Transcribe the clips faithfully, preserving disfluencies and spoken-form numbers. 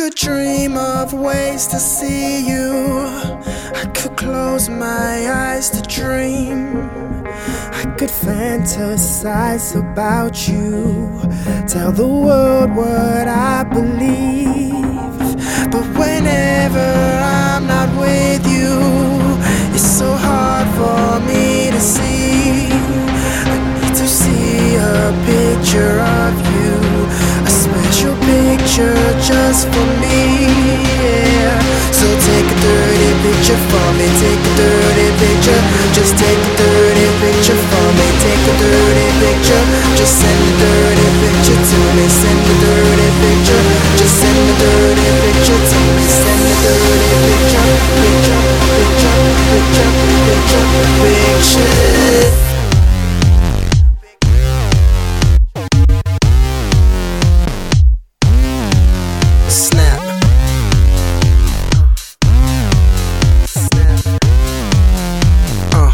could dream of ways to see you. I could close my eyes to dream. I could fantasize about you, tell the world what I believe. But whenever I'm not with you, it's so hard for me to see. I need to see a picture of you, a special picture just for me, yeah. So take a dirty picture for me, take a dirty picture. Just take a dirty picture for me, take a dirty picture. Just send a dirty picture to me, send a dirty picture. Just send a dirty picture to me, send a dirty picture. Picture, picture, picture, picture, picture. Snap. Snap. Uh.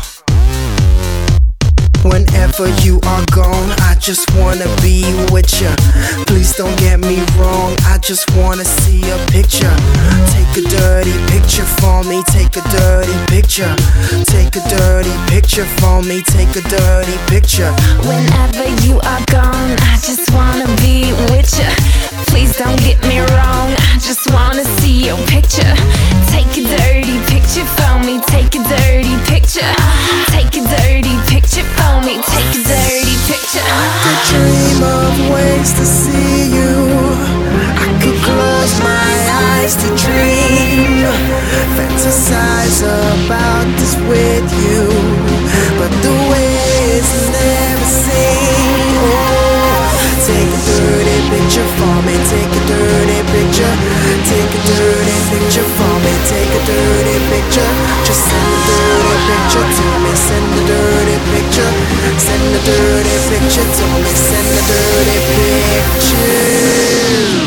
Whenever you are gone, I just wanna be with ya. Please don't get me wrong, I just wanna see a picture. Take a dirty picture for me, take a dirty picture. Take a dirty picture for me, take a dirty picture. Whenever you are gone, I just wanna be with ya. Please don't get me wrong, I just wanna see your picture. Take a dirty picture for me, take a dirty picture. Take a dirty picture for me, take a dirty picture. I could dream of ways to see you. I could close my eyes to dream, fantasize about this with you. But the ways never seen. Oh, take a dirty picture for me, take a dirty picture. Take a dirty picture for me, take a dirty picture. Just send a dirty picture to me, send a dirty picture. Send a dirty picture to me, send a dirty picture.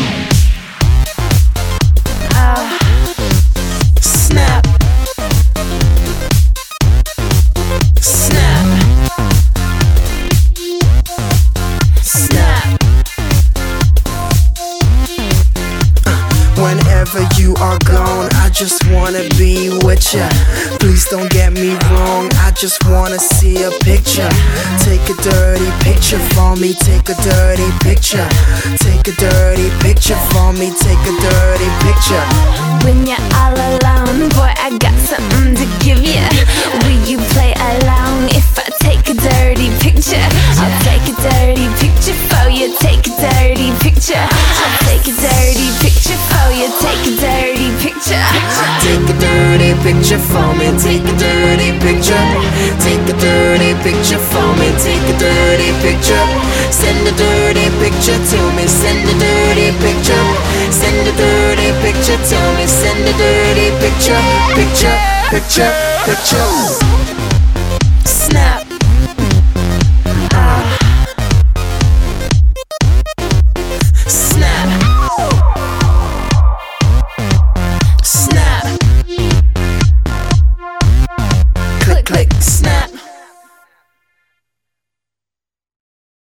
uh, Snap. Snap. Snap. Whenever you are gone, I just wanna be with ya. Please don't get me wrong, I just wanna see a picture. Take a dirty picture for me, take a dirty picture. Take a dirty picture for me, take a dirty picture. when you're all alone, boy, I got something to give ya. Will you play along if I take a dirty picture? I'll take a dirty picture for you, take a dirty picture. I'll take a dirty picture for you, take a dirty picture. Take a dirty picture for me, take a dirty picture. Take a dirty picture for me, take a dirty picture. Send a dirty picture to me, send a dirty picture. Send a dirty picture to me, send a dirty picture. Picture, picture, picture.